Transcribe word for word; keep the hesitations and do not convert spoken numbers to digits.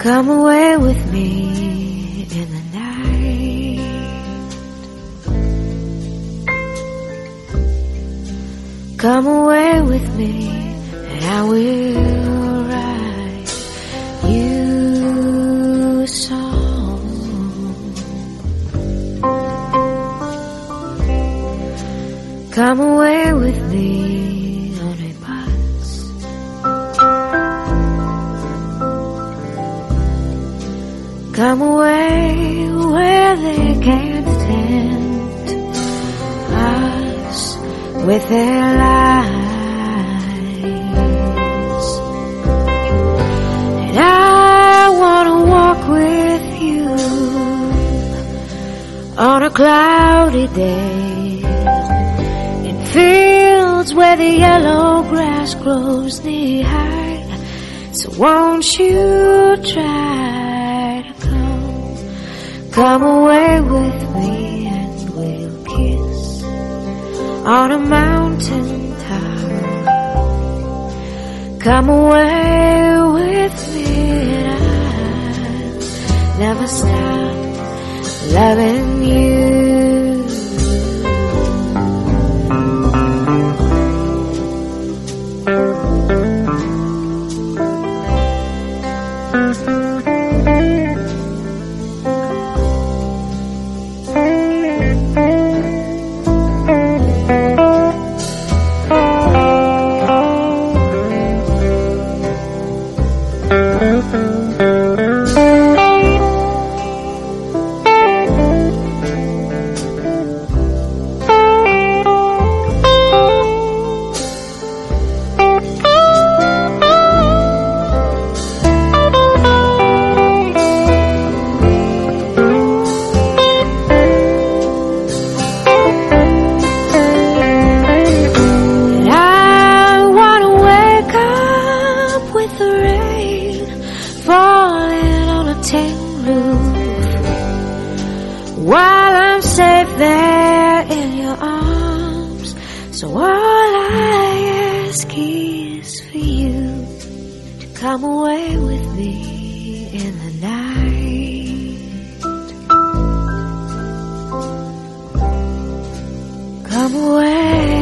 Come away with me in the night. Come away with me and I will write you a song. Come away with me on a bus. Come away where they can't tempt us with their lies. And I wanna walk with you on a cloudy day in fields where the yellow grass grows knee high. So won't you try to come, come away with me and we'll kiss on a mountain top. Come away with me and I'll never stop loving you. While I'm safe there in your arms, so all I ask is for you to come away with me in the night. Come away.